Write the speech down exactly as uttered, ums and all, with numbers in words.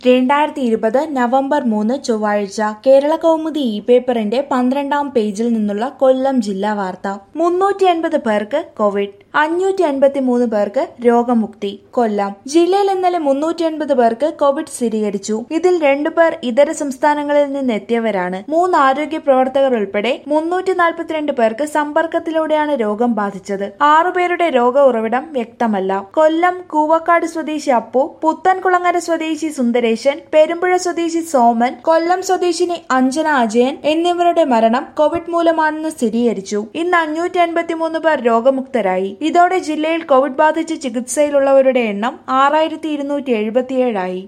രണ്ടായിരത്തി ഇരുപത് നവംബർ മൂന്ന് ചൊവ്വാഴ്ച കേരള കൗമുദി ഇ പേപ്പറിന്റെ പന്ത്രണ്ടാം പേജിൽ നിന്നുള്ള കൊല്ലം ജില്ലാ വാർത്ത. മുന്നൂറ്റി അൻപത് പേർക്ക് കോവിഡ്, അഞ്ഞൂറ്റി അൻപത്തി മൂന്ന് പേർക്ക് രോഗമുക്തി. കൊല്ലം ജില്ലയിൽ ഇന്നലെ മുന്നൂറ്റി അൻപത് പേർക്ക് കോവിഡ് സ്ഥിരീകരിച്ചു. ഇതിൽ രണ്ടുപേർ ഇതര സംസ്ഥാനങ്ങളിൽ നിന്നെത്തിയവരാണ്. മൂന്ന് ആരോഗ്യ പ്രവർത്തകർ ഉൾപ്പെടെ മുന്നൂറ്റി നാൽപ്പത്തിരണ്ട് പേർക്ക് സമ്പർക്കത്തിലൂടെയാണ് രോഗം ബാധിച്ചത്. ആറുപേരുടെ രോഗ ഉറവിടം വ്യക്തമല്ല. കൊല്ലം കൂവക്കാട് സ്വദേശി അപ്പു, പുത്തൻകുളങ്ങര സ്വദേശി സുന്ദരേശൻ, പെരുമ്പുഴ സ്വദേശി സോമൻ, കൊല്ലം സ്വദേശിനി അഞ്ജന അജയൻ എന്നിവരുടെ മരണം കോവിഡ് മൂലമാണെന്ന് സ്ഥിരീകരിച്ചു. ഇന്ന് അഞ്ഞൂറ്റി അൻപത്തി മൂന്ന് പേർ രോഗമുക്തരായി. ഇതോടെ ജില്ലയിൽ കോവിഡ് ബാധിച്ച് ചികിത്സയിലുള്ളവരുടെ എണ്ണം ആറായിരത്തി ഇരുന്നൂറ്റി എഴുപത്തിയേഴായി.